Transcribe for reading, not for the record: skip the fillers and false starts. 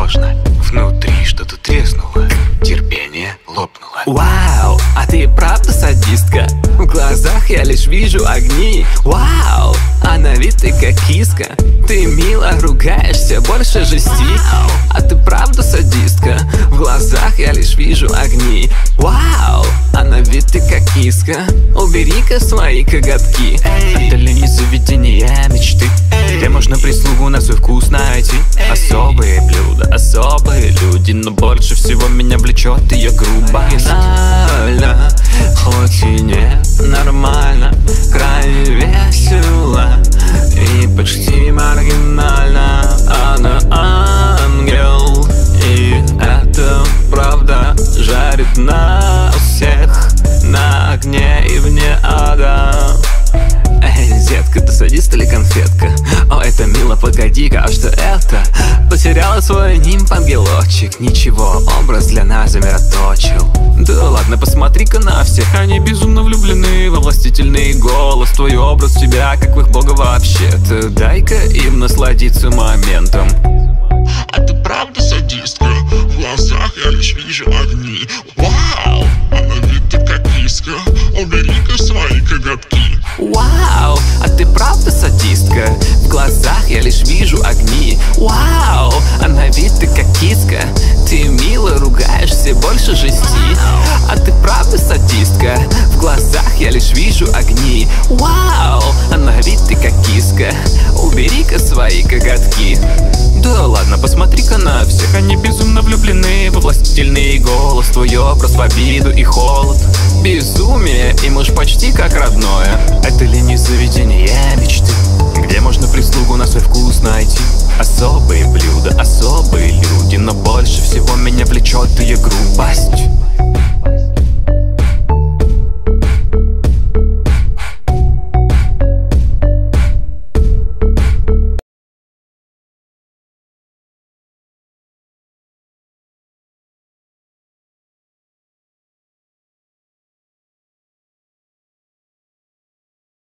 сложно. Внутри что-то треснуло, терпение лопнуло. Вау, а ты правда садистка? В глазах я лишь вижу огни. Вау, а на вид ты как киска. Ты мило ругаешься, больше жести. А ты правда садистка? В глазах я лишь вижу огни. Вау, а на вид ты как киска. Убери-ка свои коготки. Это ли не заведение мечты, где можно прислугу на свой вкус найти? Особые блюда, особые люди, но больше всего меня влечет ее грубость. Оригинально, хоть и не нормально, крайне весело и почти маргинально. Она ангел, и это правда жарит нас всех на огне и вне ада. Эй, детка, ты садист или конфетка? О, это мило, погоди-ка, а что это? Потеряла свой нимф-ангелочек. Ничего, образ для нас замироточил. Да ладно, посмотри-ка на всех. Они безумно влюблены во властительный голос. Твой образ в тебя, как в их бога вообще-то. Дай-ка им насладиться моментом. А ты правда садистка? В глазах я лишь вижу огни. Вау, а на вид ты как киска. Убери-ка свои коготки. Вау, а ты правда садистка? В глазах я лишь вижу огни. Вау, а на вид ты как киска. Ты мило ругаешься, больше жести. А ты правда садистка? В глазах я лишь вижу огни. Вау, а на вид ты как киска. Убери-ка свои коготки. Да ладно, посмотри-ка на всех. Они безумно влюблены во властительный голос. Твой образ в обиду и холод. Безумие им уж почти как родное. Это